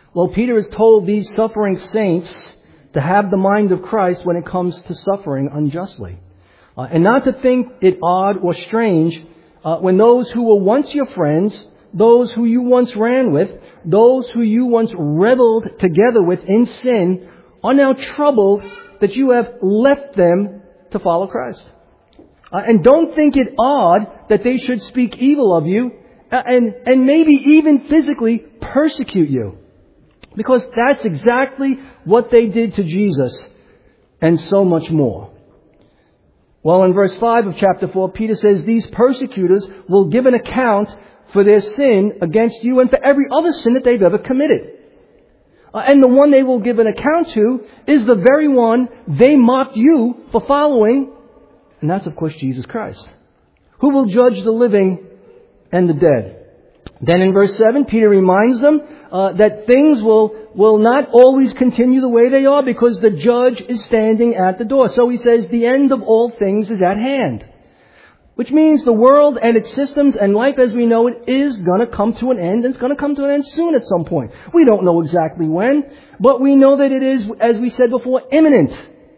Well, Peter has told these suffering saints to have the mind of Christ when it comes to suffering unjustly. And not to think it odd or strange when those who were once your friends, those who you once ran with, those who you once reveled together with in sin, are now troubled that you have left them to follow Christ. And don't think it odd that they should speak evil of you and maybe even physically persecute you. Because that's exactly what they did to Jesus and so much more. Well, in verse 5 of chapter 4, Peter says these persecutors will give an account for their sin against you and for every other sin that they've ever committed. And the one they will give an account to is the very one they mocked you for following, and that's, of course, Jesus Christ, who will judge the living and the dead. Then in verse 7, Peter reminds them that things will not always continue the way they are because the judge is standing at the door. So he says the end of all things is at hand. Which means the world and its systems and life as we know it is going to come to an end, and it's going to come to an end soon at some point. We don't know exactly when, but we know that it is, as we said before, imminent.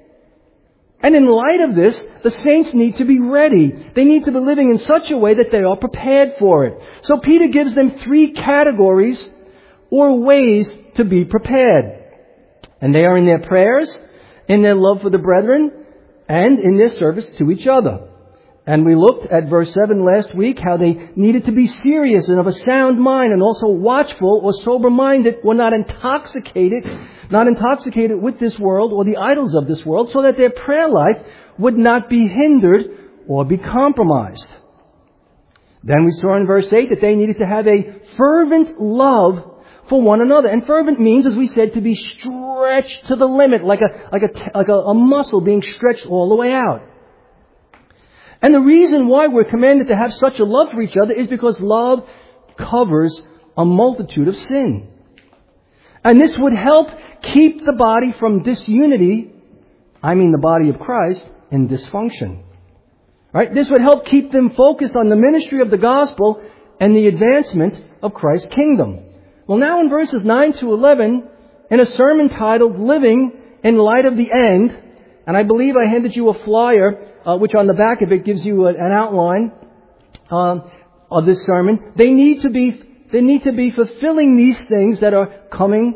And in light of this, the saints need to be ready. They need to be living in such a way that they are prepared for it. So Peter gives them 3 categories or ways to be prepared. And they are in their prayers, in their love for the brethren, and in their service to each other. And we looked at verse 7 last week, how they needed to be serious and of a sound mind and also watchful or sober-minded, or not intoxicated with this world or the idols of this world, so that their prayer life would not be hindered or be compromised. Then we saw in verse 8 that they needed to have a fervent love for one another. And fervent means, as we said, to be stretched to the limit, like a muscle being stretched all the way out. And the reason why we're commanded to have such a love for each other is because love covers a multitude of sin. And this would help keep the body from disunity, the body of Christ, in dysfunction. Right? This would help keep them focused on the ministry of the gospel and the advancement of Christ's kingdom. Well, now in verses 9 to 11, in a sermon titled Living in Light of the End, and I believe I handed you a flyer which on the back of it gives you an outline of this sermon. They need to be fulfilling these things that are coming,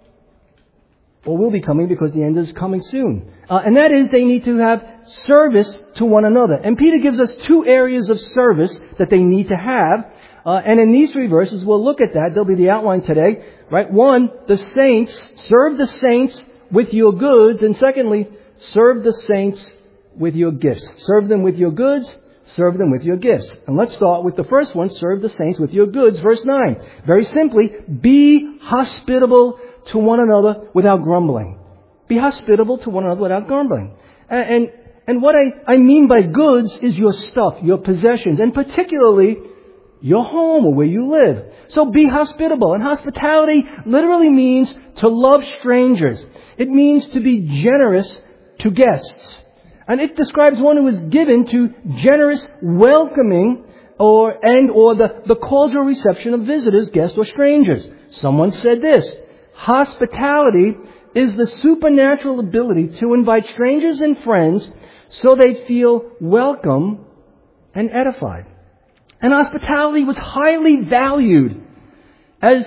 or will be coming because the end is coming soon. And that is, they need to have service to one another. And Peter gives us 2 areas of service that they need to have. And in these 3 verses, we'll look at that. There'll be the outline today. Right? 1, the saints, serve the saints with your goods. And secondly, serve the saints with your gifts. Serve them with your goods, serve them with your gifts. And let's start with the first one, serve the saints with your goods. Verse 9. Very simply, be hospitable to one another without grumbling. Be hospitable to one another without grumbling. And what I mean by goods is your stuff, your possessions, and particularly your home or where you live. So be hospitable. And hospitality literally means to love strangers. It means to be generous to guests. And it describes one who is given to generous welcoming or the cordial reception of visitors, guests, or strangers. Someone said this: hospitality is the supernatural ability to invite strangers and friends so they feel welcome and edified. And hospitality was highly valued as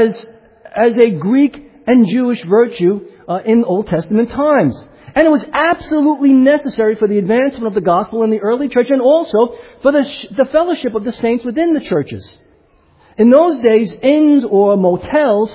a Greek and Jewish virtue in Old Testament times. And it was absolutely necessary for the advancement of the gospel in the early church and also for the fellowship of the saints within the churches. In those days, inns or motels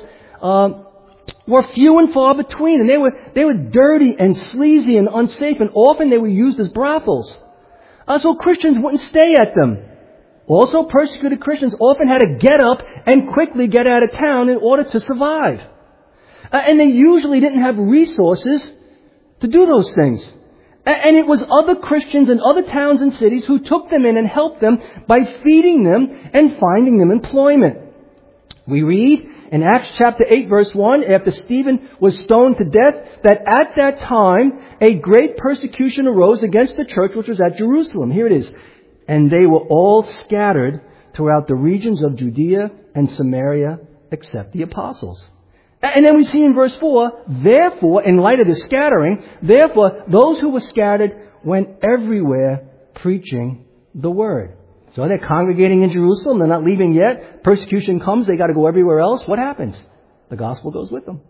were few and far between, and they were dirty and sleazy and unsafe, and often they were used as brothels. So Christians wouldn't stay at them. Also, persecuted Christians often had to get up and quickly get out of town in order to survive. And they usually didn't have resources to do those things. And it was other Christians in other towns and cities who took them in and helped them by feeding them and finding them employment. We read in Acts chapter 8 verse 1, after Stephen was stoned to death, that at that time a great persecution arose against the church which was at Jerusalem. Here it is. And they were all scattered throughout the regions of Judea and Samaria except the apostles. And then we see in verse 4, therefore, in light of this scattering, therefore, those who were scattered went everywhere preaching the word. So they're congregating in Jerusalem. They're not leaving yet. Persecution comes. They got to go everywhere else. What happens? The gospel goes with them.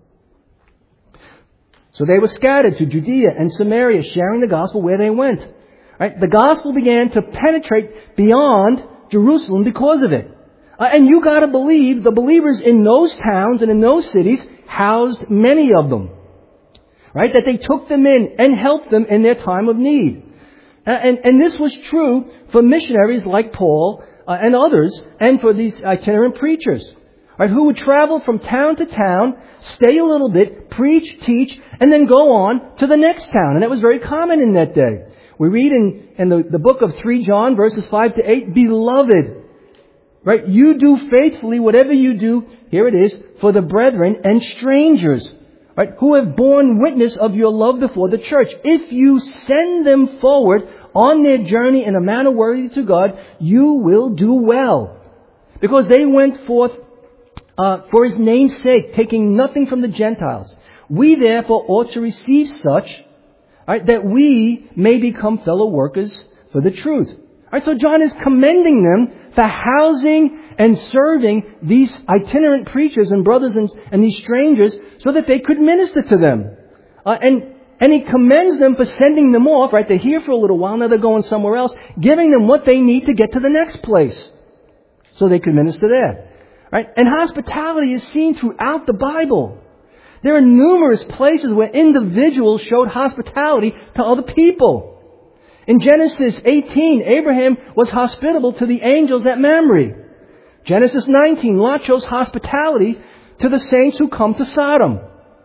So they were scattered to Judea and Samaria, sharing the gospel where they went. Right? The gospel began to penetrate beyond Jerusalem because of it. And you got to believe the believers in those towns and in those cities housed many of them. Right? That they took them in and helped them in their time of need. And this was true for missionaries like Paul and others, and for these itinerant preachers, right, who would travel from town to town, stay a little bit, preach, teach, and then go on to the next town. And that was very common in that day. We read in the book of 3 John, verses 5 to 8, Beloved, right, you do faithfully whatever you do, here it is, for the brethren and strangers, right, who have borne witness of your love before the church. If you send them forward on their journey in a manner worthy to God, you will do well. Because they went forth for His name's sake, taking nothing from the Gentiles. We therefore ought to receive such, right, that we may become fellow workers for the truth. Right, so John is commending them for housing and serving these itinerant preachers and brothers and these strangers so that they could minister to them. And he commends them for sending them off, right? They're here for a little while, now they're going somewhere else, giving them what they need to get to the next place so they could minister there. Right? And hospitality is seen throughout the Bible. There are numerous places where individuals showed hospitality to other people. In Genesis 18, Abraham was hospitable to the angels at Mamre. Genesis 19, Lot shows hospitality to the saints who come to Sodom.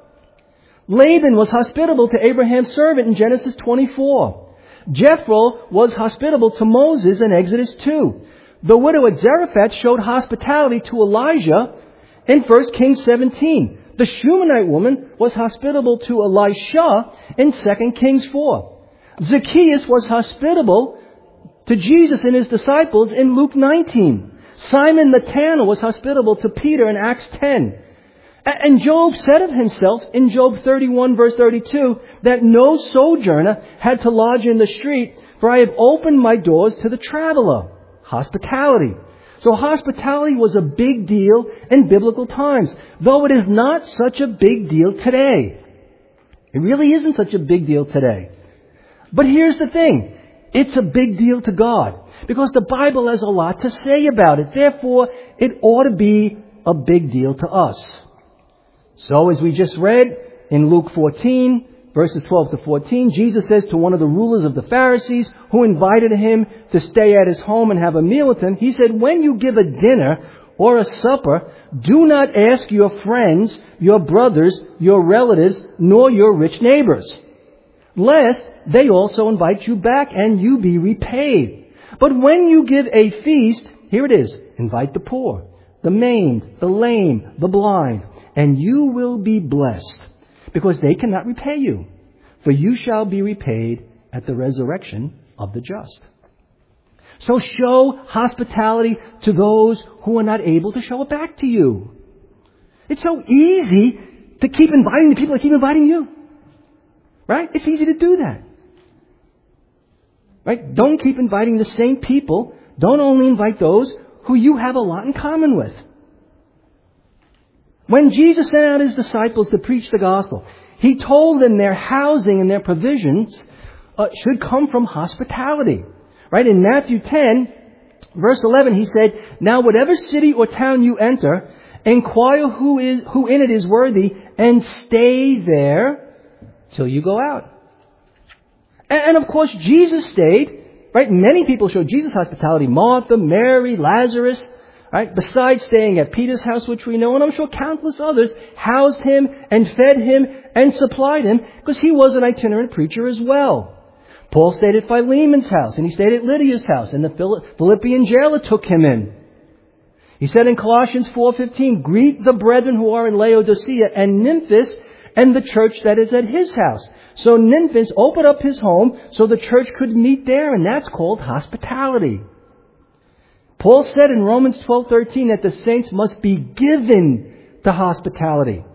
Laban was hospitable to Abraham's servant in Genesis 24. Jethro was hospitable to Moses in Exodus 2. The widow at Zarephath showed hospitality to Elijah in 1 Kings 17. The Shunammite woman was hospitable to Elisha in 2 Kings 4. Zacchaeus was hospitable to Jesus and His disciples in Luke 19. Simon the tanner was hospitable to Peter in Acts 10. And Job said of himself in Job 31 verse 32 that no sojourner had to lodge in the street, for I have opened my doors to the traveler. Hospitality. So hospitality was a big deal in biblical times, though it is not such a big deal today. It really isn't such a big deal today. But here's the thing. It's a big deal to God, because the Bible has a lot to say about it. Therefore, it ought to be a big deal to us. So as we just read in Luke 14, verses 12 to 14, Jesus says to one of the rulers of the Pharisees who invited him to stay at his home and have a meal with him, he said, when you give a dinner or a supper, do not ask your friends, your brothers, your relatives, nor your rich neighbors, lest they also invite you back and you be repaid. But when you give a feast, here it is, invite the poor, the maimed, the lame, the blind, and you will be blessed, because they cannot repay you, for you shall be repaid at the resurrection of the just. So show hospitality to those who are not able to show it back to you. It's so easy to keep inviting the people that keep inviting you. Right? It's easy to do that. Right? Don't keep inviting the same people. Don't only invite those who you have a lot in common with. When Jesus sent out His disciples to preach the gospel, He told them their housing and their provisions should come from hospitality. Right? In Matthew 10, verse 11, He said, now whatever city or town you enter, inquire who in it is worthy, and stay there till you go out. And of course, Jesus stayed. Right? Many people showed Jesus hospitality. Martha, Mary, Lazarus. Right? Besides staying at Peter's house, which we know, and I'm sure countless others housed Him and fed Him and supplied Him, because He was an itinerant preacher as well. Paul stayed at Philemon's house, and he stayed at Lydia's house, and the Philippian jailer took him in. He said in Colossians 4:15, greet the brethren who are in Laodicea and Nymphas and the church that is at his house. So Nymphas opened up his home so the church could meet there, and that's called hospitality. Paul said in Romans 12:13 that the saints must be given to hospitality.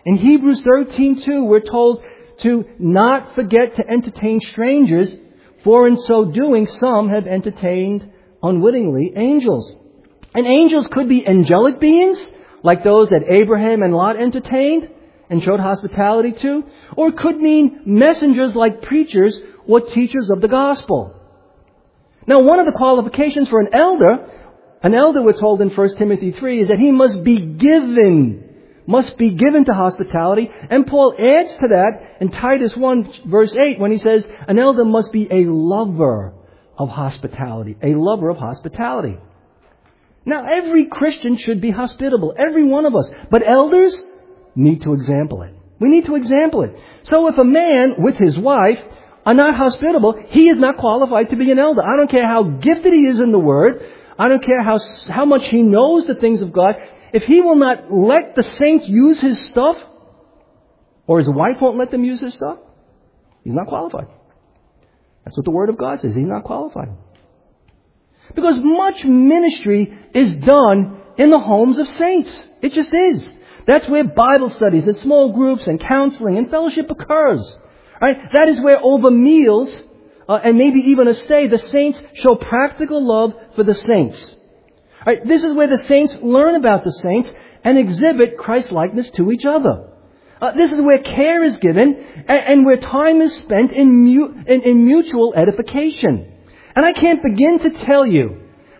In Hebrews 13:2, we're told to not forget to entertain strangers, for in so doing some have entertained unwittingly angels. And angels could be angelic beings, like those that Abraham and Lot entertained and showed hospitality to, or it could mean messengers like preachers or teachers of the gospel. Now, one of the qualifications for an elder, we're told in 1 Timothy 3, is that he must be given to hospitality. And Paul adds to that in Titus 1 verse 8 when he says, an elder must be a lover of hospitality. A lover of hospitality. Now, every Christian should be hospitable. Every one of us. But elders need to example it. We need to example it. So if a man with his wife are not hospitable, he is not qualified to be an elder. I don't care how gifted he is in the Word. I don't care how much he knows the things of God. If he will not let the saints use his stuff, or his wife won't let them use his stuff, he's not qualified. That's what the Word of God says. He's not qualified. Because much ministry is done in the homes of saints. It just is. That's where Bible studies and small groups and counseling and fellowship occurs. Right? That is where over meals and maybe even a stay, the saints show practical love for the saints. Right? This is where the saints learn about the saints and exhibit Christ-likeness to each other. This is where care is given and where time is spent in mutual edification. And I can't begin to tell you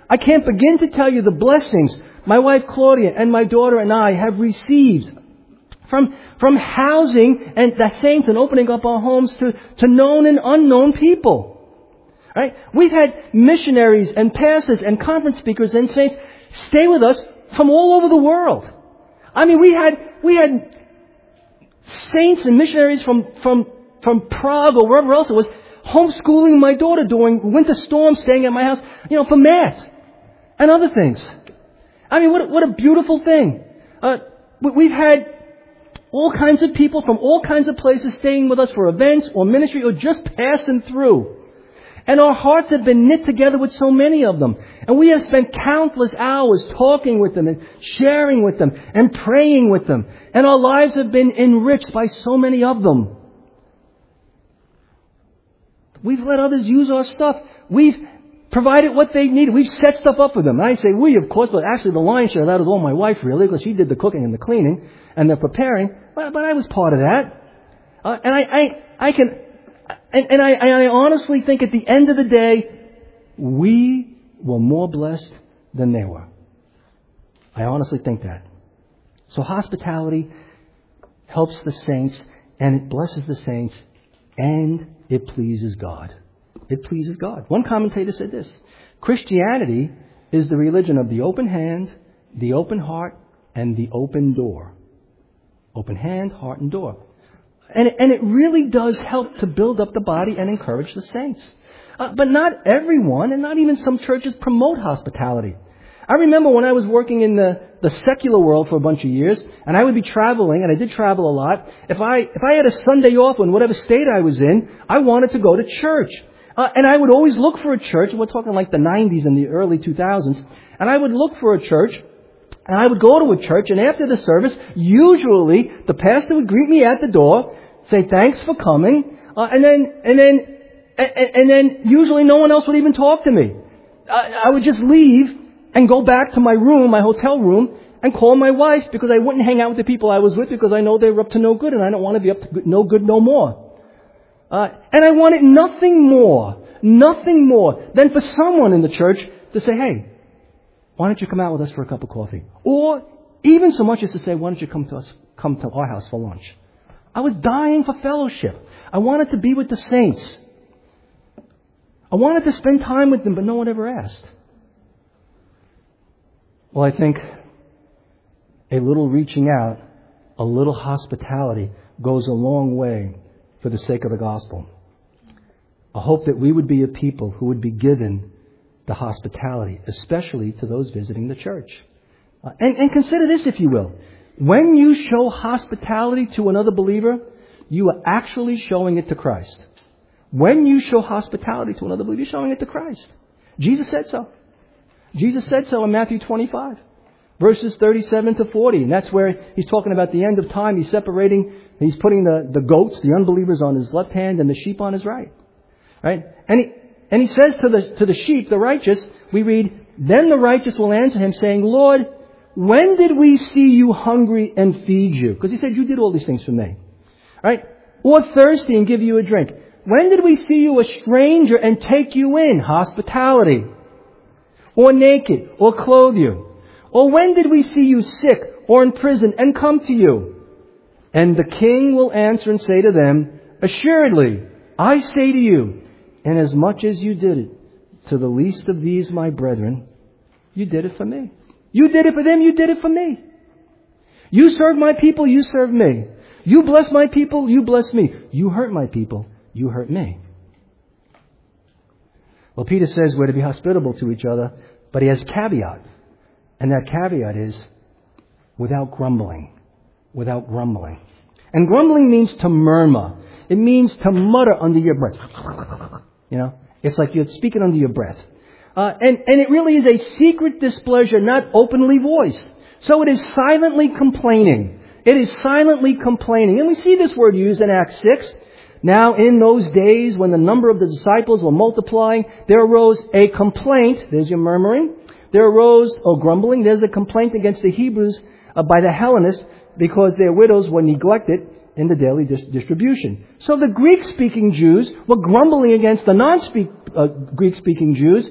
the blessings my wife Claudia and my daughter and I have received from housing and the saints and opening up our homes to known and unknown people. Right? We've had missionaries and pastors and conference speakers and saints stay with us from all over the world. I mean, we had saints and missionaries from Prague or wherever else it was, homeschooling my daughter during winter storms, staying at my house, for math and other things. I mean, what a beautiful thing. We've had all kinds of people from all kinds of places staying with us for events or ministry or just passing through. And our hearts have been knit together with so many of them. And we have spent countless hours talking with them and sharing with them and praying with them. And our lives have been enriched by so many of them. We've let others use our stuff. We've provided what they needed. We've set stuff up for them. And I say we, of course, but actually the lion's share of that was all my wife, really, because she did the cooking and the cleaning and the preparing. But I was part of that. And I honestly think at the end of the day, we were more blessed than they were. I honestly think that. So hospitality helps the saints, and it blesses the saints, and it pleases God. It pleases God. One commentator said this: Christianity is the religion of the open hand, the open heart, and the open door. Open hand, heart, and door. And it really does help to build up the body and encourage the saints. But not everyone, and not even some churches, promote hospitality. I remember when I was working in the secular world for a bunch of years, and I would be traveling, and I did travel a lot. If I had a Sunday off in whatever state I was in, I wanted to go to church. And I would always look for a church, and we're talking like the 90s and the early 2000s, and I would look for a church, and I would go to a church, and after the service, usually the pastor would greet me at the door, say thanks for coming, and then usually no one else would even talk to me. I would just leave and go back to my room, my hotel room, and call my wife because I wouldn't hang out with the people I was with because I know they were up to no good and I don't want to be up to no good no more. And I wanted nothing more than for someone in the church to say, hey, why don't you come out with us for a cup of coffee? Or even so much as to say, why don't you come to our house for lunch? I was dying for fellowship. I wanted to be with the saints. I wanted to spend time with them, but no one ever asked. Well, I think a little reaching out, a little hospitality goes a long way for the sake of the gospel. I hope that we would be a people who would be given the hospitality, especially to those visiting the church. And consider this, if you will. When you show hospitality to another believer, you are actually showing it to Christ. When you show hospitality to another believer, you're showing it to Christ. Jesus said so. Jesus said so in Matthew 25. Verses 37 to 40. And that's where he's talking about the end of time. He's separating, he's putting the goats, the unbelievers, on his left hand and the sheep on his right. Right? And he says to the sheep, the righteous, we read, then the righteous will answer him saying, Lord, when did we see you hungry and feed you? Because he said, you did all these things for me. Right? Or thirsty and give you a drink. When did we see you a stranger and take you in? Hospitality. Or naked, or clothe you. Or when did we see you sick or in prison and come to you? And the king will answer and say to them, assuredly, I say to you, inasmuch as you did it to the least of these my brethren, you did it for me. You did it for them, you did it for me. You serve my people, you serve me. You bless my people, you bless me. You hurt my people, you hurt me. Well, Peter says we're to be hospitable to each other, but he has a caveat. And that caveat is without grumbling. Without grumbling. And grumbling means to murmur. It means to mutter under your breath. You know, it's like you're speaking under your breath. And it really is a secret displeasure, not openly voiced. So it is silently complaining. It is silently complaining. And we see this word used in Acts 6. Now, in those days when the number of the disciples were multiplying, there arose a complaint. There's your murmuring. There arose, grumbling. There's a complaint against the Hebrews by the Hellenists because their widows were neglected in the daily distribution. So the Greek-speaking Jews were grumbling against the non-Greek-speaking Jews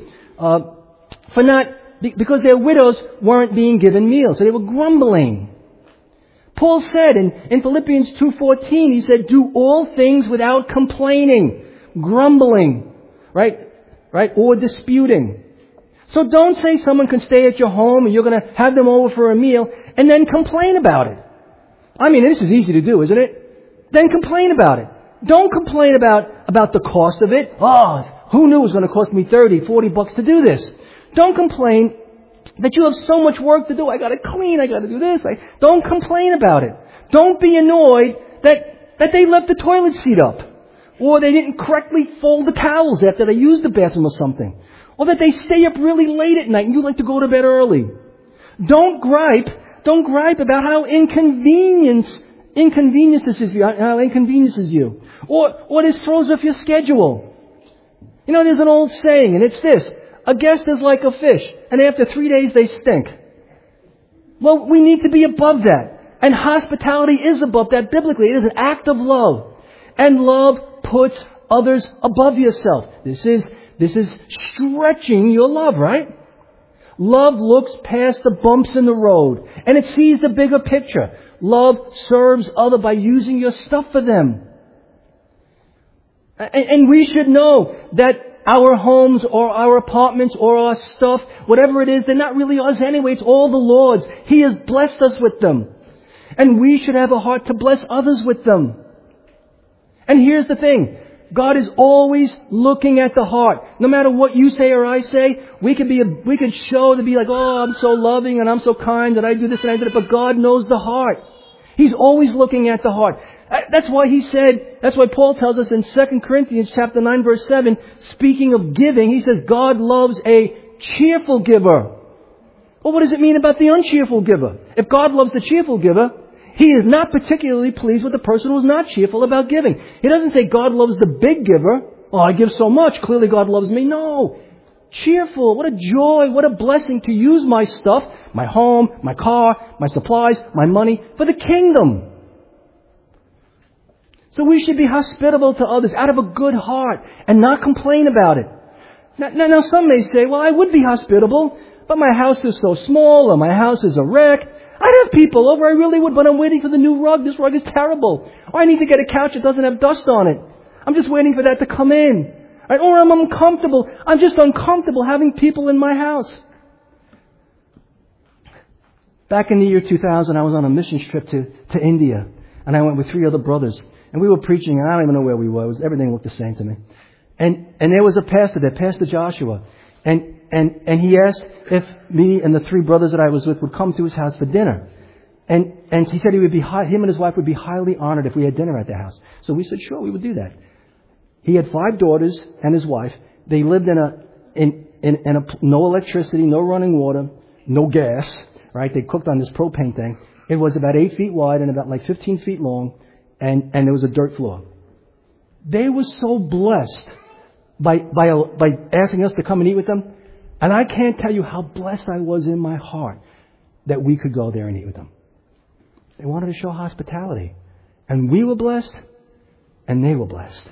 because their widows weren't being given meals. So they were grumbling. Paul said in Philippians 2:14, he said, do all things without complaining, grumbling, right, or disputing. So don't say someone can stay at your home and you're going to have them over for a meal and then complain about it. I mean, this is easy to do, isn't it? Then complain about it. Don't complain about the cost of it. Oh, who knew it was going to cost me $30, $40 to do this? Don't complain that you have so much work to do. I got to clean. I got to do this. Don't complain about it. Don't be annoyed that they left the toilet seat up, or they didn't correctly fold the towels after they used the bathroom or something, or that they stay up really late at night and you like to go to bed early. Don't gripe about how inconveniences you, or this throws off your schedule. You know, there's an old saying, and it's this: a guest is like a fish, and after 3 days they stink. Well, we need to be above that. And hospitality is above that biblically. It is an act of love. And love puts others above yourself. This is stretching your love, right? Love looks past the bumps in the road, and it sees the bigger picture. Love serves others by using your stuff for them. And we should know that our homes or our apartments or our stuff, whatever it is, they're not really ours anyway. It's all the Lord's. He has blessed us with them. And we should have a heart to bless others with them. And here's the thing. God is always looking at the heart. No matter what you say or I say, we could show to be like, oh, I'm so loving and I'm so kind that I do this and I do that. But God knows the heart. He's always looking at the heart. That's why Paul tells us in 2 Corinthians chapter 9 verse 7, speaking of giving, he says, God loves a cheerful giver. Well, what does it mean about the uncheerful giver? If God loves the cheerful giver, He is not particularly pleased with the person who is not cheerful about giving. He doesn't say God loves the big giver. Oh, I give so much. Clearly God loves me. No. Cheerful. What a joy. What a blessing to use my stuff, my home, my car, my supplies, my money for the kingdom. So we should be hospitable to others out of a good heart and not complain about it. Now some may say, well, I would be hospitable, but my house is so small or my house is a wreck. I'd have people over, I really would, but I'm waiting for the new rug. This rug is terrible. Or I need to get a couch that doesn't have dust on it. I'm just waiting for that to come in. Right? Or I'm uncomfortable. I'm just uncomfortable having people in my house. Back in the year 2000, I was on a mission trip to India. And I went with 3 other brothers. And we were preaching, and I don't even know where we were. Everything looked the same to me. And there was a pastor there, Pastor Joshua. And he asked if me and the 3 brothers that I was with would come to his house for dinner. And he said him and his wife would be highly honored if we had dinner at their house. So we said, sure, we would do that. He had 5 daughters and his wife. They lived in no electricity, no running water, no gas, right? They cooked on this propane thing. It was about 8 feet wide and about like 15 feet long, and there was a dirt floor. They were so blessed by asking us to come and eat with them. And I can't tell you how blessed I was in my heart that we could go there and eat with them. They wanted to show hospitality. And we were blessed, and they were blessed.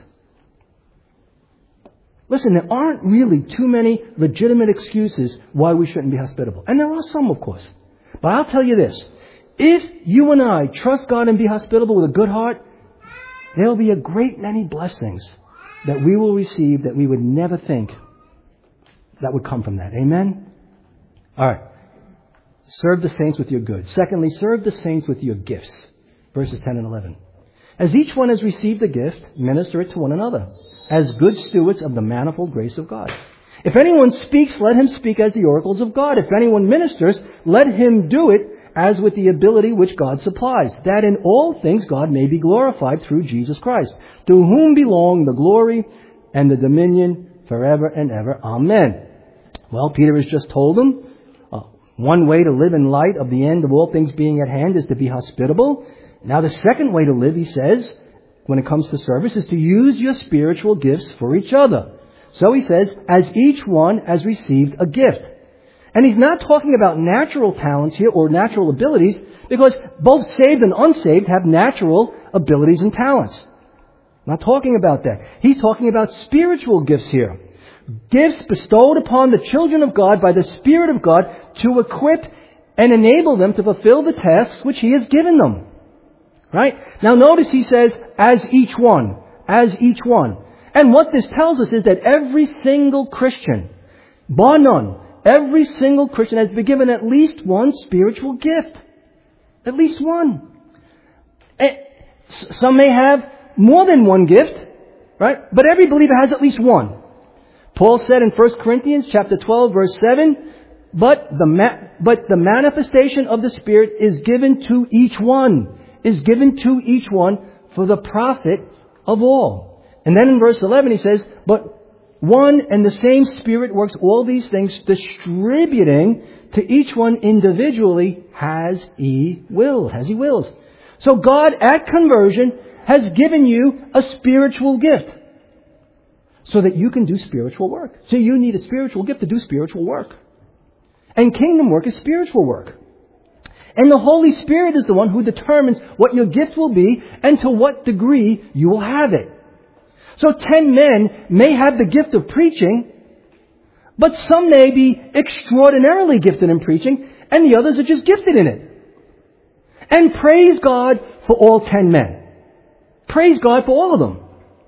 Listen, there aren't really too many legitimate excuses why we shouldn't be hospitable. And there are some, of course. But I'll tell you this. If you and I trust God and be hospitable with a good heart, there will be a great many blessings that we will receive that we would never think that would come from that. Amen? All right. Serve the saints with your goods. Secondly, serve the saints with your gifts. Verses 10 and 11. As each one has received a gift, minister it to one another, as good stewards of the manifold grace of God. If anyone speaks, let him speak as the oracles of God. If anyone ministers, let him do it as with the ability which God supplies, that in all things God may be glorified through Jesus Christ, to whom belong the glory and the dominion forever and ever. Amen. Well, Peter has just told them, one way to live in light of the end of all things being at hand is to be hospitable. Now the second way to live, he says, when it comes to service, is to use your spiritual gifts for each other. So he says, as each one has received a gift. And he's not talking about natural talents here or natural abilities, because both saved and unsaved have natural abilities and talents. I'm not talking about that. He's talking about spiritual gifts here. Gifts bestowed upon the children of God by the Spirit of God to equip and enable them to fulfill the tasks which He has given them. Right? Now notice he says, as each one. As each one. And what this tells us is that every single Christian, bar none, every single Christian has been given at least one spiritual gift. At least one. Some may have more than one gift, right? But every believer has at least one. Paul said in 1 Corinthians chapter 12, verse 7, but the manifestation of the Spirit is given to each one. Is given to each one for the profit of all. And then in verse 11 he says, but one and the same Spirit works all these things, distributing to each one individually as He wills. So God at conversion has given you a spiritual gift so that you can do spiritual work. So you need a spiritual gift to do spiritual work. And kingdom work is spiritual work. And the Holy Spirit is the one who determines what your gift will be and to what degree you will have it. So 10 men may have the gift of preaching, but some may be extraordinarily gifted in preaching, and the others are just gifted in it. And praise God for all 10 men. Praise God for all of them.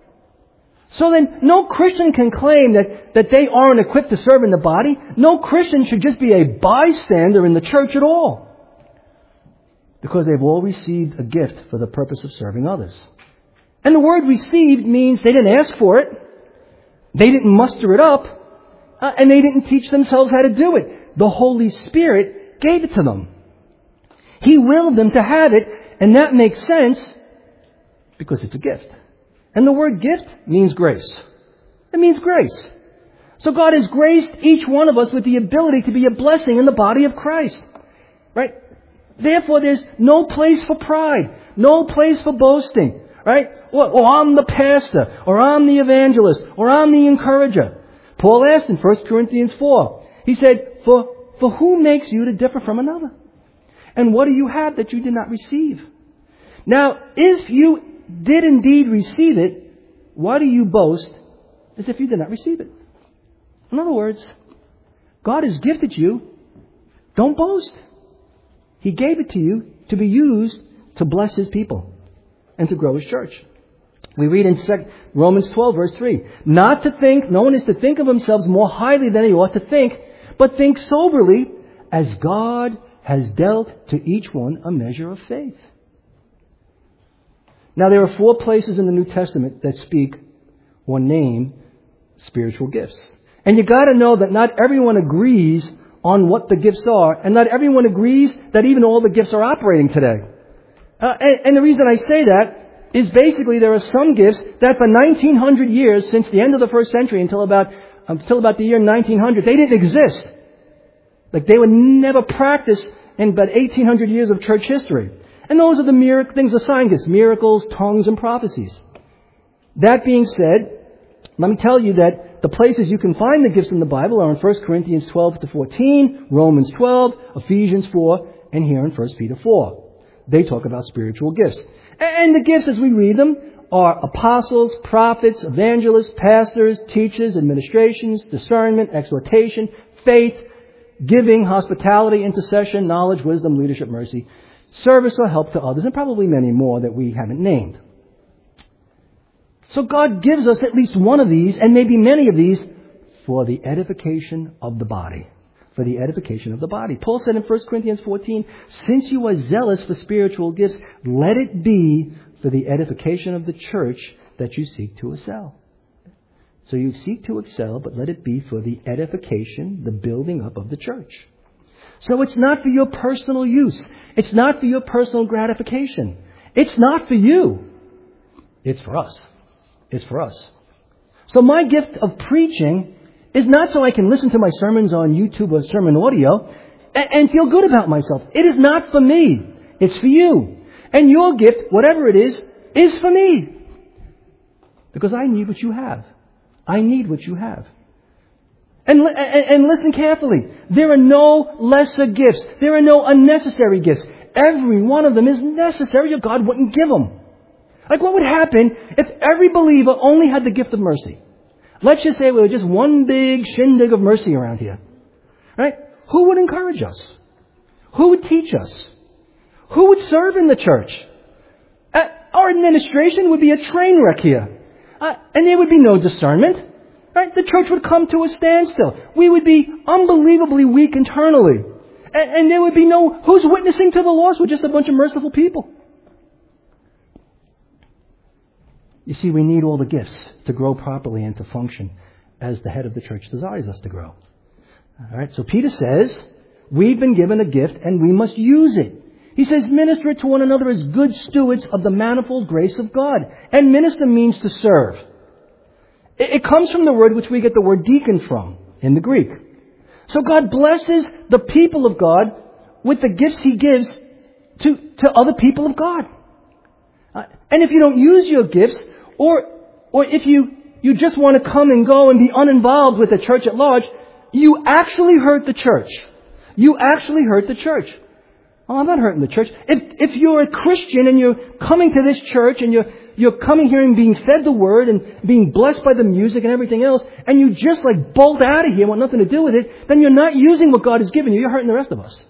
So then, no Christian can claim that they aren't equipped to serve in the body. No Christian should just be a bystander in the church at all. Because they've all received a gift for the purpose of serving others. And the word received means they didn't ask for it. They didn't muster it up. And they didn't teach themselves how to do it. The Holy Spirit gave it to them. He willed them to have it. And that makes sense because it's a gift. And the word gift means grace. It means grace. So God has graced each one of us with the ability to be a blessing in the body of Christ. Right? Therefore, there's no place for pride, no place for boasting, right? Or I'm the pastor, or I'm the evangelist, or I'm the encourager. Paul asked in 1 Corinthians 4, he said, for who makes you to differ from another? And what do you have that you did not receive? Now, if you did indeed receive it, why do you boast as if you did not receive it? In other words, God has gifted you. Don't boast. He gave it to you to be used to bless His people and to grow His church. We read in Romans 12, verse 3, no one is to think of themselves more highly than they ought to think, but think soberly as God has dealt to each one a measure of faith. Now there are 4 places in the New Testament that speak or name spiritual gifts. And you got to know that not everyone agrees on what the gifts are, and not everyone agrees that even all the gifts are operating today. And the reason I say that is basically there are some gifts that for 1900 years, since the end of the first century until about the year 1900, they didn't exist. Like they were never practiced in about 1,800 years of church history. And those are the things assigned gifts, miracles, tongues, and prophecies. That being said, let me tell you that the places you can find the gifts in the Bible are in 1 Corinthians 12 to 14, Romans 12, Ephesians 4, and here in 1 Peter 4. They talk about spiritual gifts. And the gifts as we read them are apostles, prophets, evangelists, pastors, teachers, administrations, discernment, exhortation, faith, giving, hospitality, intercession, knowledge, wisdom, leadership, mercy, service or help to others, and probably many more that we haven't named. So God gives us at least one of these, and maybe many of these, for the edification of the body. For the edification of the body. Paul said in 1 Corinthians 14, since you are zealous for spiritual gifts, let it be for the edification of the church that you seek to excel. So you seek to excel, but let it be for the edification, the building up of the church. So it's not for your personal use. It's not for your personal gratification. It's not for you. It's for us. It's for us. So my gift of preaching is not so I can listen to my sermons on YouTube or sermon audio and feel good about myself. It is not for me. It's for you. And your gift, whatever it is for me. Because I need what you have. I need what you have. And listen carefully. There are no lesser gifts. There are no unnecessary gifts. Every one of them is necessary or God wouldn't give them. Like what would happen if every believer only had the gift of mercy? Let's just say we were just one big shindig of mercy around here. Right? Who would encourage us? Who would teach us? Who would serve in the church? Our administration would be a train wreck here. And there would be no discernment. Right? The church would come to a standstill. We would be unbelievably weak internally. And there would be who's witnessing to the lost? We're just a bunch of merciful people. You see, we need all the gifts to grow properly and to function as the head of the church desires us to grow. All right, so Peter says, we've been given a gift and we must use it. He says, minister it to one another as good stewards of the manifold grace of God. And minister means to serve. It comes from the word which we get the word deacon from in the Greek. So God blesses the people of God with the gifts He gives to other people of God. And if you don't use your gifts, or if you just want to come and go and be uninvolved with the church at large, you actually hurt the church. You actually hurt the church. Oh, I'm not hurting the church. If you're a Christian and you're coming to this church and you're coming here and being fed the word and being blessed by the music and everything else, and you just like bolt out of here, want nothing to do with it, then you're not using what God has given you. You're hurting the rest of us.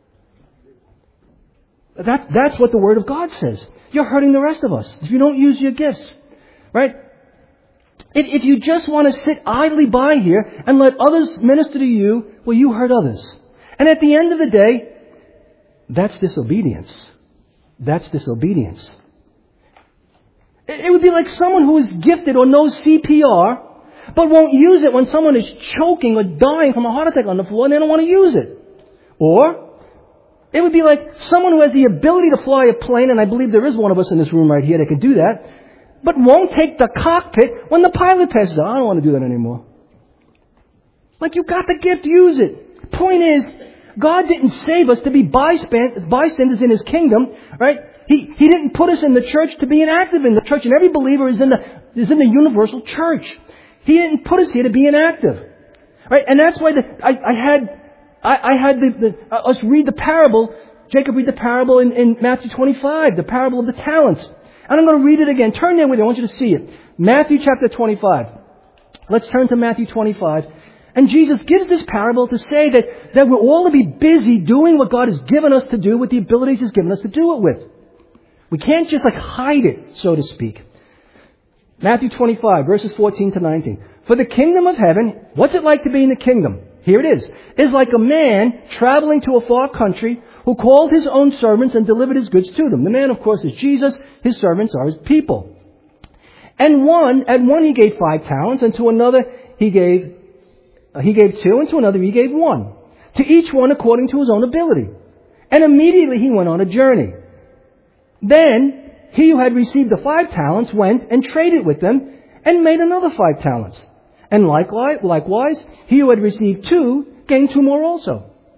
That's what the Word of God says. You're hurting the rest of us if you don't use your gifts. Right? If you just want to sit idly by here and let others minister to you, well, you hurt others. And at the end of the day, that's disobedience. That's disobedience. It would be like someone who is gifted or knows CPR, but won't use it when someone is choking or dying from a heart attack on the floor and they don't want to use it. Or it would be like someone who has the ability to fly a plane, and I believe there is one of us in this room right here that could do that, but won't take the cockpit when the pilot passes out. I don't want to do that anymore. Like, you got the gift, use it. Point is, God didn't save us to be bystanders in His kingdom, right? He didn't put us in the church to be inactive in the church, and every believer is in the universal church. He didn't put us here to be inactive, right? And that's why I had us read the parable. Jacob read the parable in Matthew 25, the parable of the talents. And I'm going to read it again. Turn there with me. I want you to see it. Matthew chapter 25. Let's turn to Matthew 25. And Jesus gives this parable to say that we're all to be busy doing what God has given us to do with the abilities He's given us to do it with. We can't just hide it, so to speak. Matthew 25, verses 14 to 19. For the kingdom of heaven, what's it like to be in the kingdom? Here it is like a man traveling to a far country who called his own servants and delivered his goods to them. The man, of course, is Jesus. His servants are His people. And at one he gave 5 talents, and to another he gave 2, and to another he gave 1. To each one according to his own ability. And immediately he went on a journey. Then he who had received the 5 talents went and traded with them and made another 5 talents. And likewise, he who had received 2 gained 2 more also.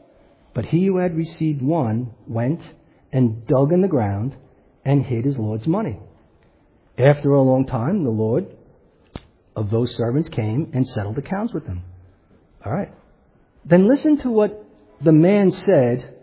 But he who had received one went and dug in the ground and hid his Lord's money. After a long time, the Lord of those servants came and settled accounts with them. All right. Then listen to what the man said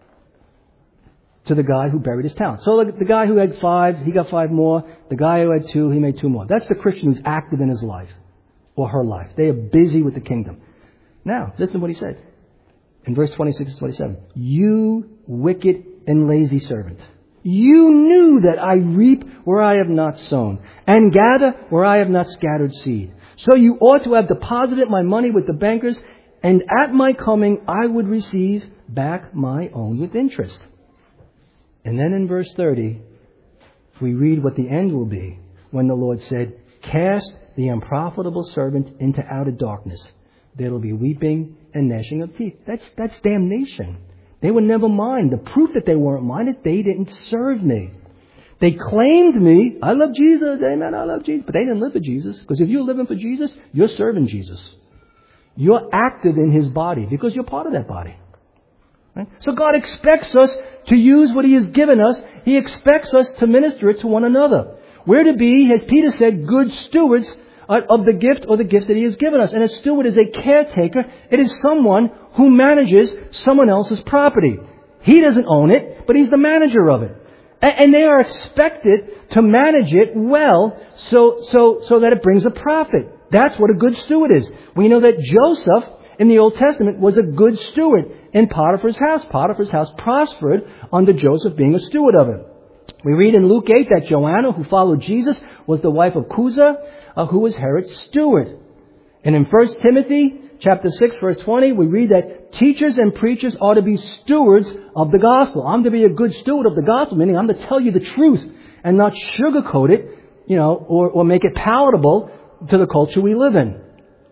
to the guy who buried his talent. So the guy who had 5, he got 5 more. The guy who had 2, he made 2 more. That's the Christian who's active in his life or her life. They are busy with the kingdom. Now, listen to what he said. In verse 26 to 27. You wicked and lazy servant. You knew that I reap where I have not sown, and gather where I have not scattered seed. So you ought to have deposited my money with the bankers, and at my coming I would receive back my own with interest. And then in verse 30, we read what the end will be when the Lord said, cast the unprofitable servant into outer darkness. There will be weeping and gnashing of teeth. That's damnation. They were never mine. The proof that they weren't mine is they didn't serve me. They claimed me. I love Jesus. Amen. I love Jesus. But they didn't live for Jesus. Because if you're living for Jesus, you're serving Jesus. You're active in His body because you're part of that body. Right? So God expects us to use what He has given us. He expects us to minister it to one another. We're to be, as Peter said, good stewards of the gift or the gift that He has given us. And a steward is a caretaker. It is someone who manages someone else's property. He doesn't own it, but he's the manager of it. And they are expected to manage it well so that it brings a profit. That's what a good steward is. We know that Joseph in the Old Testament was a good steward in Potiphar's house. Potiphar's house prospered under Joseph being a steward of it. We read in Luke 8 that Joanna, who followed Jesus, was the wife of Chuza, who was Herod's steward. And in 1 Timothy chapter 6, verse 20, we read that teachers and preachers ought to be stewards of the gospel. I'm to be a good steward of the gospel, meaning I'm to tell you the truth and not sugarcoat it, or make it palatable to the culture we live in.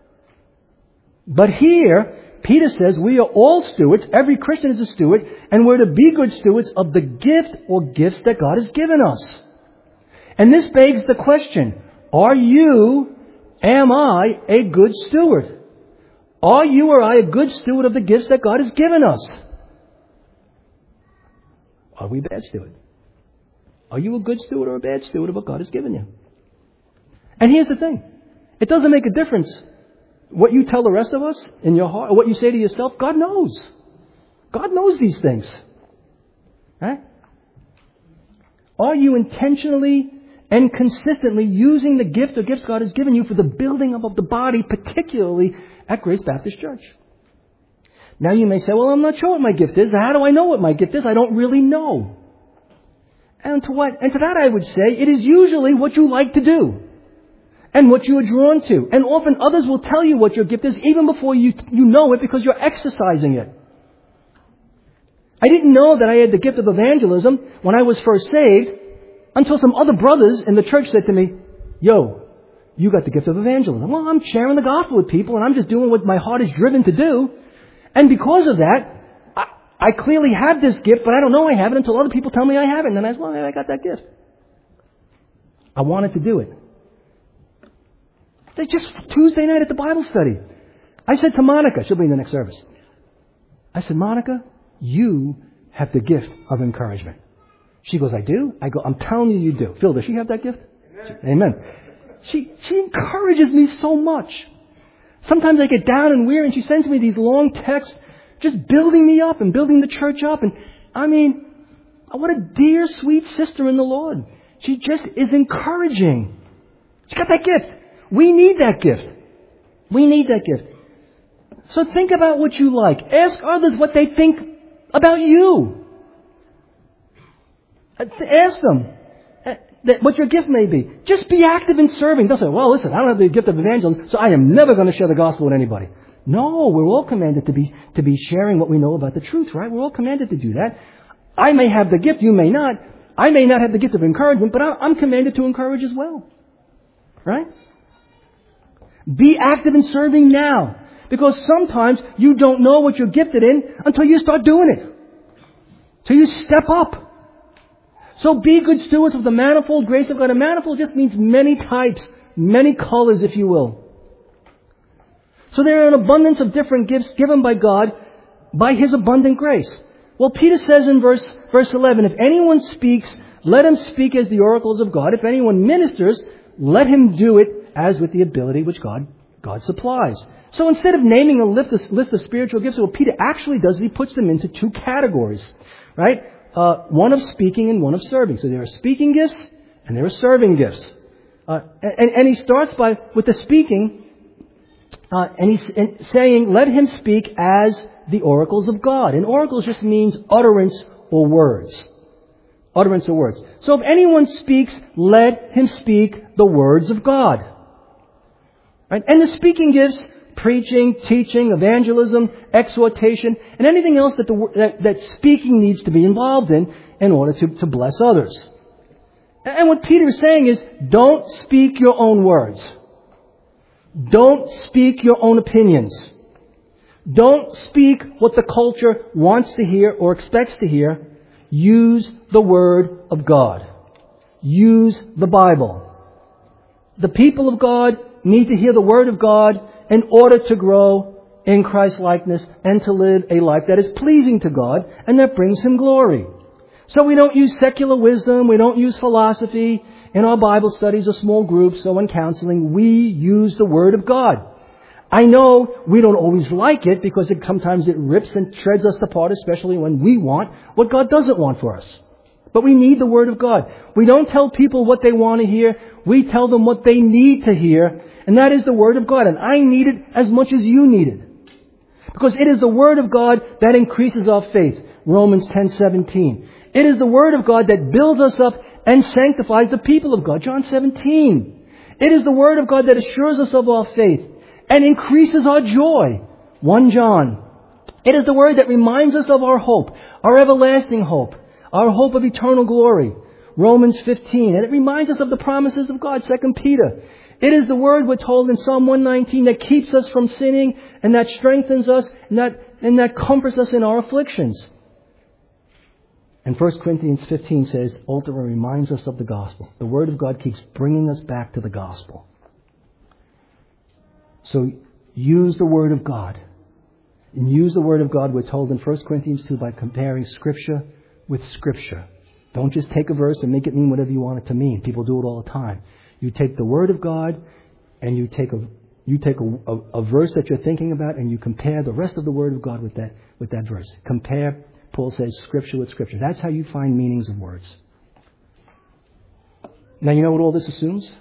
But here, Peter says we are all stewards. Every Christian is a steward, and we're to be good stewards of the gift or gifts that God has given us. And this begs the question, am I a good steward? Are you or I a good steward of the gifts that God has given us? Are we a bad steward? Are you a good steward or a bad steward of what God has given you? And here's the thing. It doesn't make a difference what you tell the rest of us in your heart or what you say to yourself. God knows. God knows these things. Right? Are you intentionally and consistently using the gift or gifts God has given you for the building up of the body, particularly at Grace Baptist Church? Now you may say, well, I'm not sure what my gift is. How do I know what my gift is? I don't really know. And to that I would say, it is usually what you like to do and what you are drawn to. And often others will tell you what your gift is even before you know it because you're exercising it. I didn't know that I had the gift of evangelism when I was first saved until some other brothers in the church said to me, yo, you got the gift of evangelism. Well, I'm sharing the gospel with people and I'm just doing what my heart is driven to do. And because of that, I clearly have this gift, but I don't know I have it until other people tell me I have it. And then I say, well, I got that gift. I wanted to do it. Just Tuesday night at the Bible study, I said to Monica, she'll be in the next service. I said, Monica, you have the gift of encouragement. She goes, I do? I go, I'm telling you, you do. Phil, does she have that gift? Amen. She encourages me so much. Sometimes I get down and weary and she sends me these long texts just building me up and building the church up. And I mean, what a dear, sweet sister in the Lord. She just is encouraging. She's got that gift. We need that gift. We need that gift. So think about what you like. Ask others what they think about you. Ask them what your gift may be. Just be active in serving. Don't say, well, listen, I don't have the gift of evangelism, so I am never going to share the gospel with anybody. No, we're all commanded to be sharing what we know about the truth, right? We're all commanded to do that. I may have the gift, you may not. I may not have the gift of encouragement, but I'm commanded to encourage as well. Right? Be active in serving now. Because sometimes you don't know what you're gifted in until you start doing it. So you step up. So be good stewards of the manifold grace of God. And manifold just means many types, many colors, if you will. So there are an abundance of different gifts given by God by His abundant grace. Well, Peter says in verse 11, if anyone speaks, let him speak as the oracles of God. If anyone ministers, let him do it as with the ability which God supplies. So instead of naming a list of spiritual gifts, what Peter actually does is he puts them into two categories, right? One of speaking and one of serving. So there are speaking gifts and there are serving gifts. And he starts with the speaking, and he's saying, let him speak as the oracles of God. And oracles just means utterance or words. Utterance or words. So if anyone speaks, let him speak the words of God. Right? And the speaking gifts, preaching, teaching, evangelism, exhortation, and anything else that speaking needs to be involved in order to bless others. And what Peter is saying is, don't speak your own words. Don't speak your own opinions. Don't speak what the culture wants to hear or expects to hear. Use the Word of God. Use the Bible. The people of God need to hear the Word of God in order to grow in Christ's likeness and to live a life that is pleasing to God and that brings Him glory. So we don't use secular wisdom, we don't use philosophy in our Bible studies or small groups or in counseling. We use the Word of God. I know we don't always like it because sometimes it rips and shreds us apart, especially when we want what God doesn't want for us. But we need the Word of God. We don't tell people what they want to hear. We tell them what they need to hear, and that is the Word of God. And I need it as much as you need it. Because it is the Word of God that increases our faith. Romans 10:17. It is the Word of God that builds us up and sanctifies the people of God. John 17. It is the Word of God that assures us of our faith and increases our joy. 1 John. It is the Word that reminds us of our hope, our everlasting hope, our hope of eternal glory. Romans 15. And it reminds us of the promises of God. 2 Peter. It is the Word, we're told in Psalm 119, that keeps us from sinning and that strengthens us and that comforts us in our afflictions. And 1 Corinthians 15 says, ultimately reminds us of the gospel. The Word of God keeps bringing us back to the gospel. So use the Word of God. And use the Word of God, we're told in 1 Corinthians 2, by comparing Scripture with Scripture. Don't just take a verse and make it mean whatever you want it to mean. People do it all the time. You take the Word of God and you take a verse that you're thinking about and you compare the rest of the Word of God with that verse. Compare, Paul says, Scripture with Scripture. That's how you find meanings of words. Now you know what all this assumes?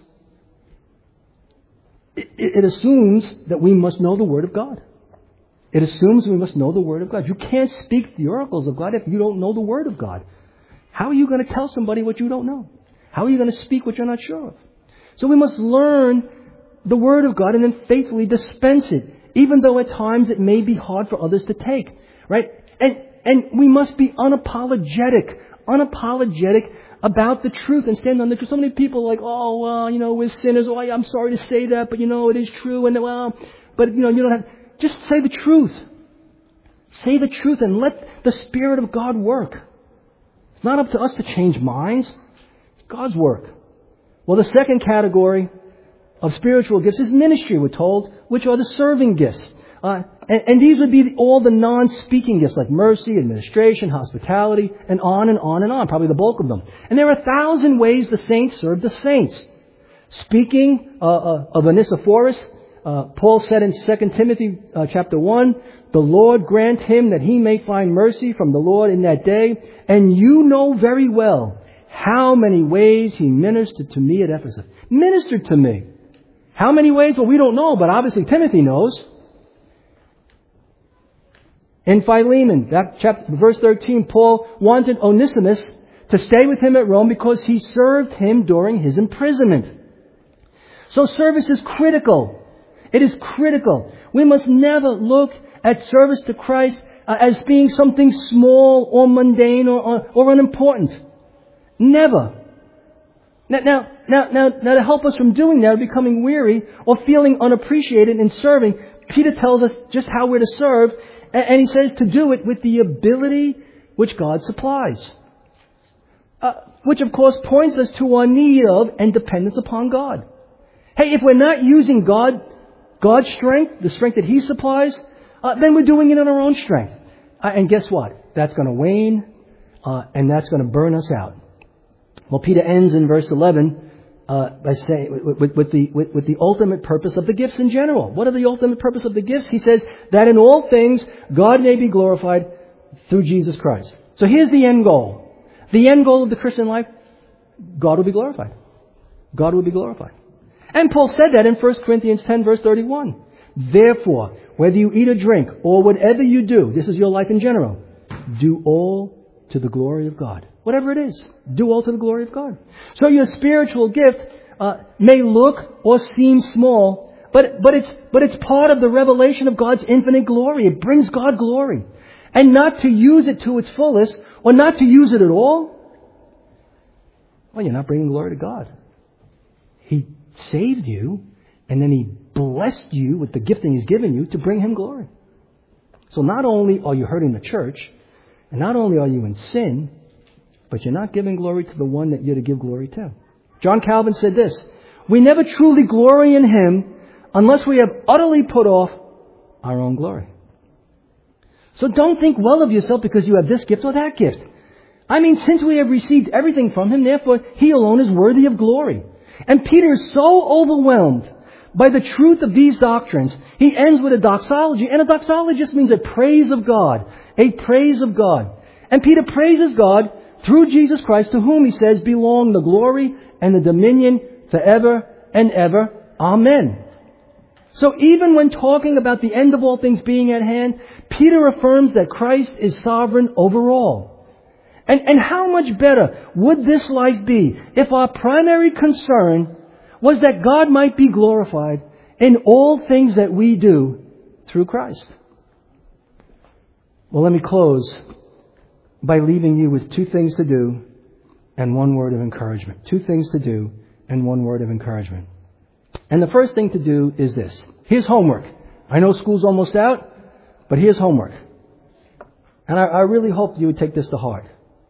It assumes that we must know the Word of God. It assumes we must know the Word of God. You can't speak the oracles of God if you don't know the Word of God. How are you going to tell somebody what you don't know? How are you going to speak what you're not sure of? So we must learn the Word of God and then faithfully dispense it, even though at times it may be hard for others to take, right? And we must be unapologetic about the truth and stand on the truth. So many people are like, oh, well, we're sinners. Oh, I'm sorry to say that, but it is true. And but you don't have. Just say the truth. Say the truth and let the Spirit of God work. It's not up to us to change minds. It's God's work. Well, the second category of spiritual gifts is ministry, we're told, which are the serving gifts. And these would be all the non-speaking gifts like mercy, administration, hospitality, and on and on and on, probably the bulk of them. And there are 1,000 ways the saints serve the saints. Speaking of Onesiphorus, Paul said in 2 Timothy chapter 1, the Lord grant him that he may find mercy from the Lord in that day. And you know very well how many ways he ministered to me at Ephesus. Ministered to me. How many ways? Well, we don't know, but obviously Timothy knows. In Philemon, verse 13, Paul wanted Onesimus to stay with him at Rome because he served him during his imprisonment. So service is critical. It is critical. We must never look at service to Christ as being something small or mundane or unimportant. Never. Now, to help us from doing that, or becoming weary, or feeling unappreciated in serving, Peter tells us just how we're to serve, and he says to do it with the ability which God supplies. Which, of course, points us to our need of and dependence upon God. Hey, if we're not using God's strength, the strength that He supplies, then we're doing it on our own strength. And guess what? That's going to wane, and that's going to burn us out. Well, Peter ends in verse 11 by saying with the ultimate purpose of the gifts in general. What are the ultimate purpose of the gifts? He says that in all things God may be glorified through Jesus Christ. So here's the end goal. The end goal of the Christian life: God will be glorified. God will be glorified. And Paul said that in 1 Corinthians 10 verse 31. Therefore, whether you eat or drink or whatever you do, this is your life in general, do all to the glory of God. Whatever it is, do all to the glory of God. So your spiritual gift may look or seem small, but it's part of the revelation of God's infinite glory. It brings God glory. And not to use it to its fullest, or not to use it at all, well, you're not bringing glory to God. He saved you, and then He blessed you with the gifting He's given you to bring Him glory. So not only are you hurting the church, and not only are you in sin, but you're not giving glory to the one that you're to give glory to. John Calvin said this: we never truly glory in Him unless we have utterly put off our own glory. So don't think well of yourself because you have this gift or that gift. I mean, since we have received everything from Him, therefore He alone is worthy of glory. And Peter is so overwhelmed by the truth of these doctrines, he ends with a doxology. And a doxology just means a praise of God. A praise of God. And Peter praises God through Jesus Christ, to whom he says belong the glory and the dominion forever and ever. Amen. So even when talking about the end of all things being at hand, Peter affirms that Christ is sovereign over all. And how much better would this life be if our primary concern was that God might be glorified in all things that we do through Christ? Well, let me close by leaving you with two things to do and one word of encouragement. Two things to do and one word of encouragement. And the first thing to do is this. Here's homework. I know school's almost out, but here's homework. And I really hope you would take this to heart.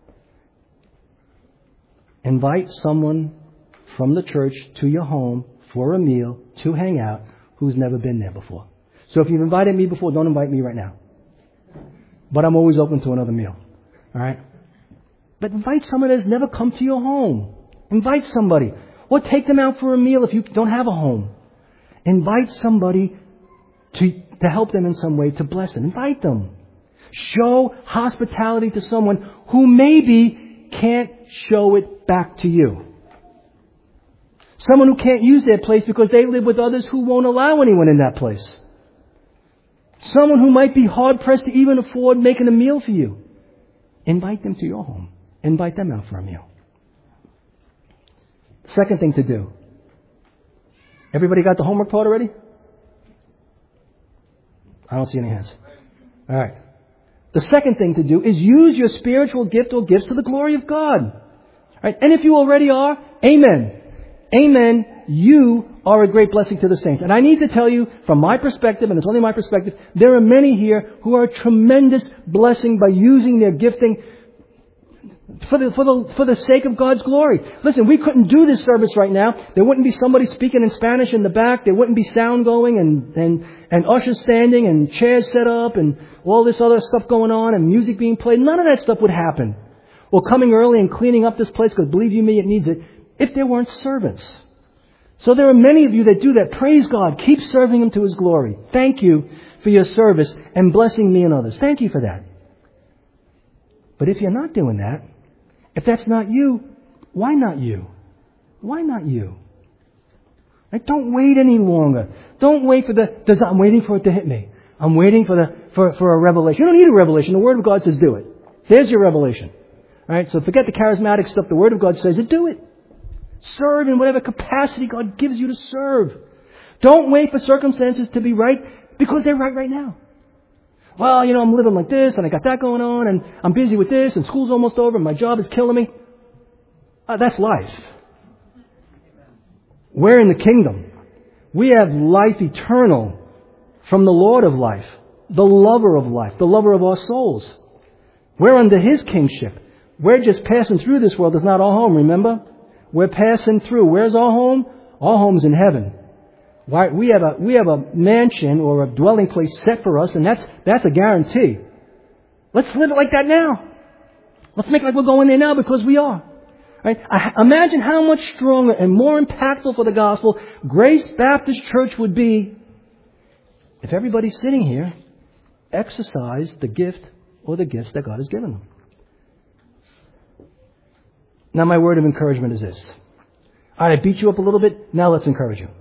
Invite someone from the church to your home for a meal to hang out who's never been there before. So if you've invited me before, don't invite me right now. But I'm always open to another meal. All right? But invite someone that's never come to your home. Invite somebody. Or take them out for a meal if you don't have a home. Invite somebody to help them in some way, to bless them. Invite them. Show hospitality to someone who maybe can't show it back to you. Someone who can't use their place because they live with others who won't allow anyone in that place. Someone who might be hard-pressed to even afford making a meal for you. Invite them to your home. Invite them out for a meal. Second thing to do. Everybody got the homework part already? I don't see any hands. All right. The second thing to do is use your spiritual gift or gifts to the glory of God. All right. And if you already are, amen. Amen. You are a great blessing to the saints. And I need to tell you, from my perspective, and it's only my perspective, there are many here who are a tremendous blessing by using their gifting for the sake of God's glory. Listen, we couldn't do this service right now. There wouldn't be somebody speaking in Spanish in the back. There wouldn't be sound going and ushers standing and chairs set up and all this other stuff going on and music being played. None of that stuff would happen. Or coming early and cleaning up this place, because believe you me, it needs it, if there weren't servants. So there are many of you that do that. Praise God. Keep serving Him to His glory. Thank you for your service and blessing me and others. Thank you for that. But if you're not doing that, if that's not you, why not you? Why not you? Right? Don't wait any longer. Don't wait for I'm waiting for it to hit me. I'm waiting for a revelation. You don't need a revelation. The Word of God says do it. There's your revelation. All right? So forget the charismatic stuff. The Word of God says it. Do it. Serve in whatever capacity God gives you to serve. Don't wait for circumstances to be right because they're right now. Well, I'm living like this and I got that going on and I'm busy with this and school's almost over and my job is killing me. That's life. We're in the kingdom. We have life eternal from the Lord of life, the lover of life, the lover of our souls. We're under His kingship. We're just passing through this world. It's not our home, remember? We're passing through. Where's our home? Our home's in heaven. Why? We have a mansion or a dwelling place set for us, and that's a guarantee. Let's live it like that now. Let's make like we're going there now because we are. Right? Imagine how much stronger and more impactful for the gospel Grace Baptist Church would be if everybody sitting here exercised the gift or the gifts that God has given them. Now my word of encouragement is this. All right, I beat you up a little bit. Now let's encourage you.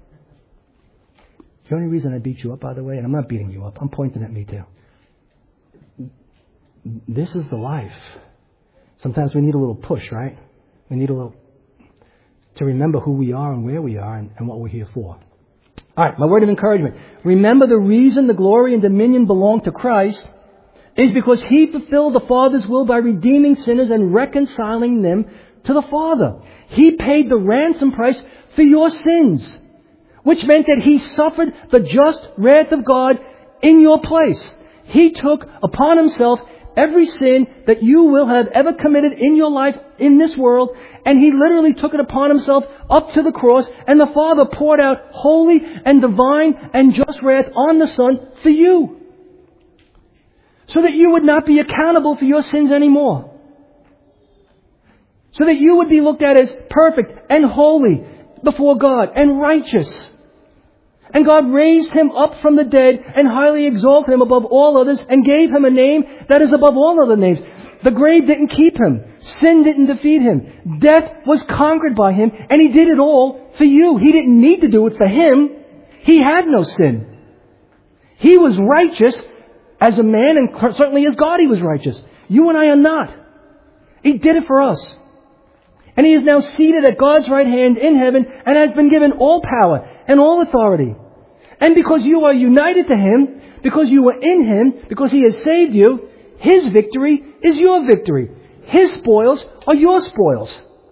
The only reason I beat you up, by the way, and I'm not beating you up, I'm pointing at me too. This is the life. Sometimes we need a little push, right? We need a little to remember who we are and where we are and what we're here for. All right, my word of encouragement. Remember the reason the glory and dominion belong to Christ is because He fulfilled the Father's will by redeeming sinners and reconciling them to the Father. He paid the ransom price for your sins, which meant that He suffered the just wrath of God in your place. He took upon Himself every sin that you will have ever committed in your life in this world, and He literally took it upon Himself up to the cross, and the Father poured out holy and divine and just wrath on the Son for you, so that you would not be accountable for your sins anymore, so that you would be looked at as perfect and holy before God and righteous. And God raised Him up from the dead and highly exalted Him above all others and gave Him a name that is above all other names. The grave didn't keep Him. Sin didn't defeat Him. Death was conquered by Him, and He did it all for you. He didn't need to do it for Him. He had no sin. He was righteous as a man, and certainly as God He was righteous. You and I are not. He did it for us. And He is now seated at God's right hand in heaven and has been given all power and all authority. And because you are united to Him, because you are in Him, because He has saved you, His victory is your victory. His spoils are your spoils.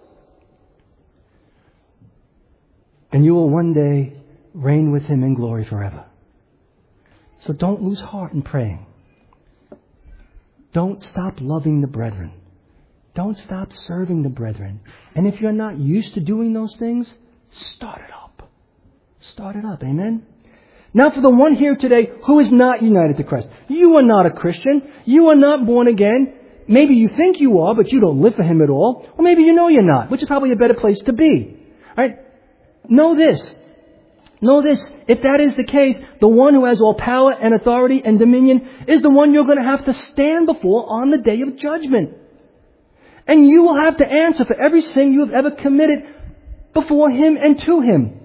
And you will one day reign with Him in glory forever. So don't lose heart in praying. Don't stop loving the brethren. Don't stop serving the brethren. And if you're not used to doing those things, start it up. Start it up. Amen? Now for the one here today who is not united to Christ. You are not a Christian. You are not born again. Maybe you think you are, but you don't live for Him at all. Or maybe you know you're not, which is probably a better place to be. All right? Know this. Know this. If that is the case, the one who has all power and authority and dominion is the one you're going to have to stand before on the day of judgment. And you will have to answer for every sin you have ever committed before Him and to Him.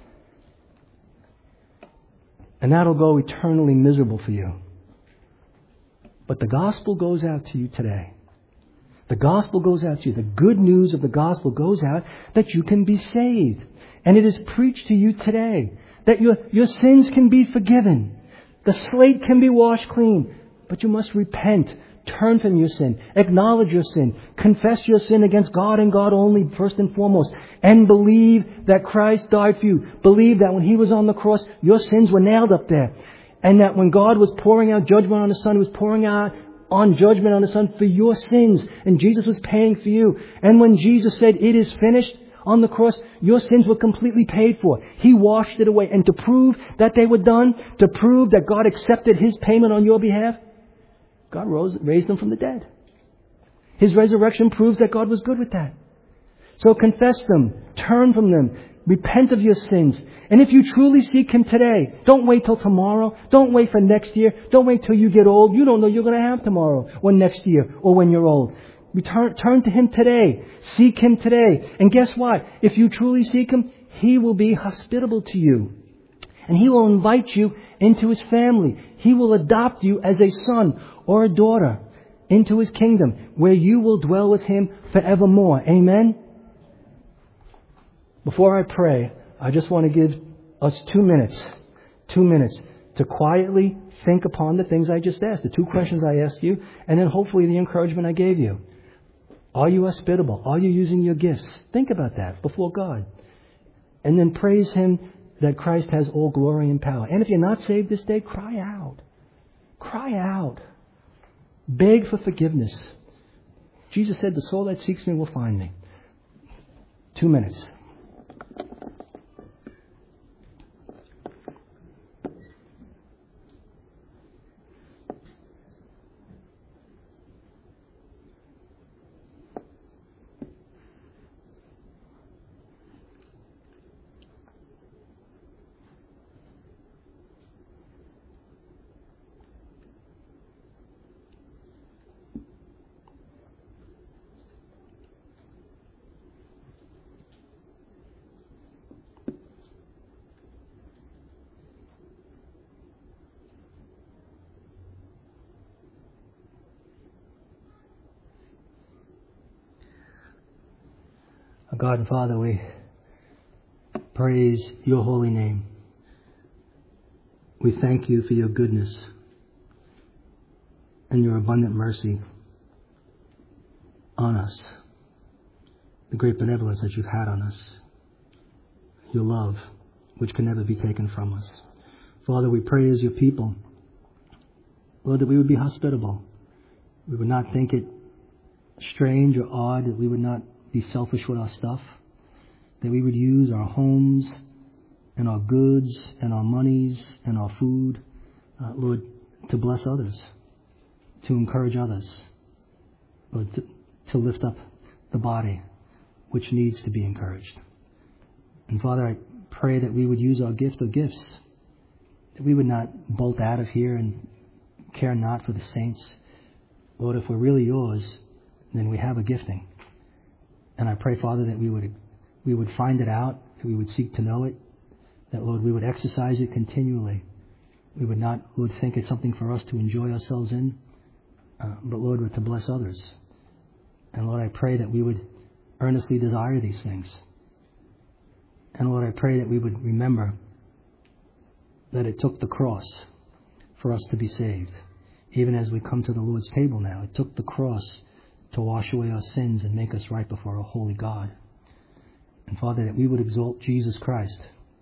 And that'll go eternally miserable for you. But the gospel goes out to you today. The gospel goes out to you. The good news of the gospel goes out that you can be saved. And it is preached to you today that your sins can be forgiven. The slate can be washed clean. But you must repent. Turn from your sin. Acknowledge your sin. Confess your sin against God and God only, first and foremost. And believe that Christ died for you. Believe that when He was on the cross, your sins were nailed up there. And that when God was pouring out judgment on the Son, He was pouring out on judgment on the Son for your sins. And Jesus was paying for you. And when Jesus said, "It is finished," on the cross, your sins were completely paid for. He washed it away. And to prove that they were done, to prove that God accepted His payment on your behalf, God raised Him from the dead. His resurrection proves that God was good with that. So confess them. Turn from them. Repent of your sins. And if you truly seek Him today, don't wait till tomorrow. Don't wait for next year. Don't wait till you get old. You don't know you're going to have tomorrow or next year or when you're old. Turn to Him today. Seek Him today. And guess what? If you truly seek Him, He will be hospitable to you. And He will invite you into His family. He will adopt you as a son or a daughter into His kingdom, where you will dwell with Him forevermore. Amen? Before I pray, I just want to give us 2 minutes to quietly think upon the things I just asked, the 2 questions I asked you, and then hopefully the encouragement I gave you. Are you hospitable? Are you using your gifts? Think about that before God. And then praise Him that Christ has all glory and power. And if you're not saved this day, cry out. Cry out. Beg for forgiveness. Jesus said, "The soul that seeks Me will find Me." 2 minutes. God and Father, we praise your holy name. We thank you for your goodness and your abundant mercy on us, the great benevolence that you've had on us, your love, which can never be taken from us. Father, we pray as your people, Lord, that we would be hospitable. We would not think it strange or odd, that we would not be selfish with our stuff, that we would use our homes and our goods and our monies and our food, Lord, to bless others, to encourage others, Lord, to lift up the body which needs to be encouraged. And Father, I pray that we would use our gift of gifts, that we would not bolt out of here and care not for the saints. Lord, if we're really yours, then we have a gifting. And I pray, Father, that we would find it out, that we would seek to know it, that, Lord, we would exercise it continually. We would not, Lord, think it's something for us to enjoy ourselves in, but, Lord, to bless others. And, Lord, I pray that we would earnestly desire these things. And, Lord, I pray that we would remember that it took the cross for us to be saved. Even as we come to the Lord's table now, it took the cross to wash away our sins and make us right before a holy God. And, Father, that we would exalt Jesus Christ.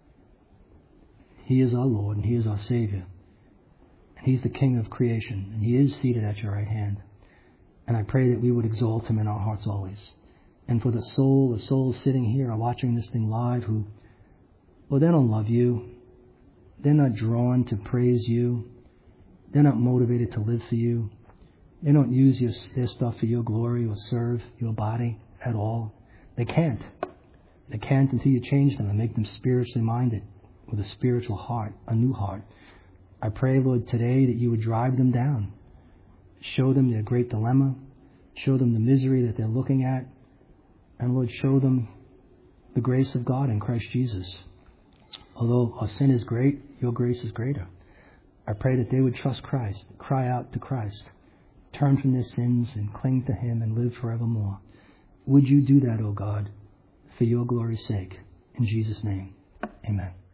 He is our Lord and He is our Savior. And He's the King of creation, and He is seated at your right hand. And I pray that we would exalt Him in our hearts always. And for the souls sitting here or watching this thing live who, well, they don't love you. They're not drawn to praise you. They're not motivated to live for you. They don't use their stuff for your glory or serve your body at all. They can't. They can't until you change them and make them spiritually minded with a spiritual heart, a new heart. I pray, Lord, today that you would drive them down. Show them their great dilemma. Show them the misery that they're looking at. And, Lord, show them the grace of God in Christ Jesus. Although our sin is great, your grace is greater. I pray that they would trust Christ, cry out to Christ, turn from their sins and cling to Him and live forevermore. Would you do that, O God, for your glory's sake? In Jesus' name, amen.